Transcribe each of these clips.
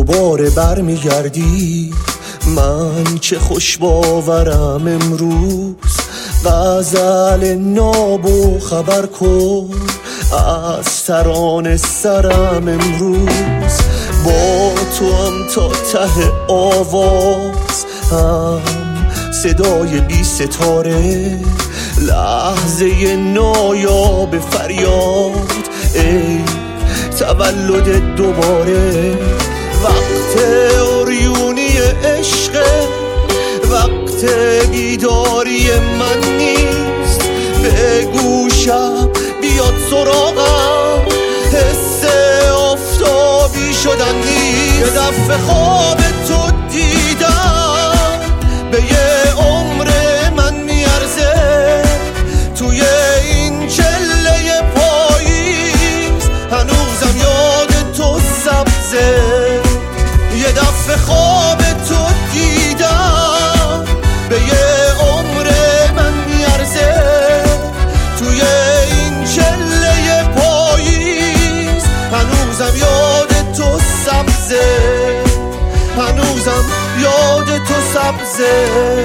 دوباره برمیگردی. من که خوش باورم امروز غزل ناب و خبر کن از ترانه سرم امروز. با تو هم تا ته آواز هم صدای بی ستاره، لحظه نایاب فریاد ای تولد دوباره. وقت عریونی عشق، وقت بیداری من نیست. به گوشم بیاد سراغم، حس آفتابی شدن نیست. یه دفعه خواب تو دیدم به یه عمر من میارزه. توی این چله پاییز هنوزم یاد تو سبزه. یه دفعه خواب تو دیدم به یه عمر من میارزه. توی این چله پاییز هنوزم یاد تو سبزه. هنوزم یاد تو سبزه.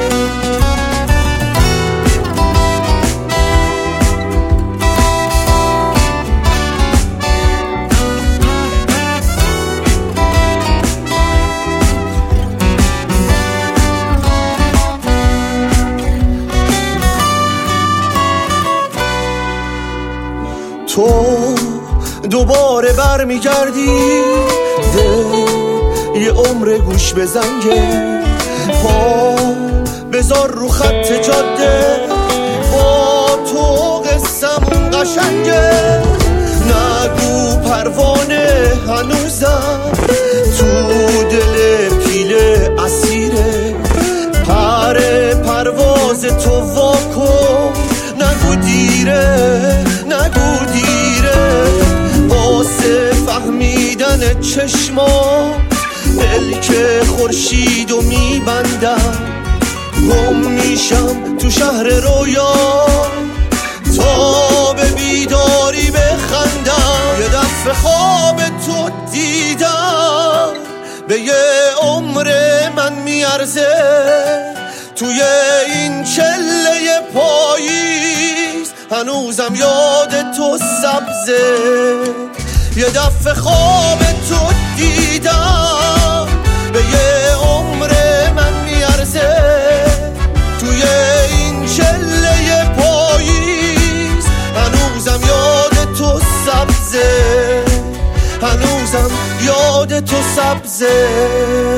تو دوباره برمیگردی، یه عمر گوش به زنگه. پا بذار رو خط جاده، با تو قصمون قشنگه. نگو پروانه هنوزم تو دل پیله اسیره. پر پرواز تو واکن، نگو دیره نگو دیره. واسه فهمیدن چشما ملک خورشیدو میبندم. گم میشم تو شهر رویا تا به بیداری بخندم. یه دفعه خواب تو دیدم به یه عمر من میارزه. توی این چله پاییز هنوزم یاد تو سبزه. یه دفعه خواب تو دیدم به یه عمر من میارزه. توی این چله پاییز هنوزم یاد تو سبزه. هنوزم یاد تو سبزه.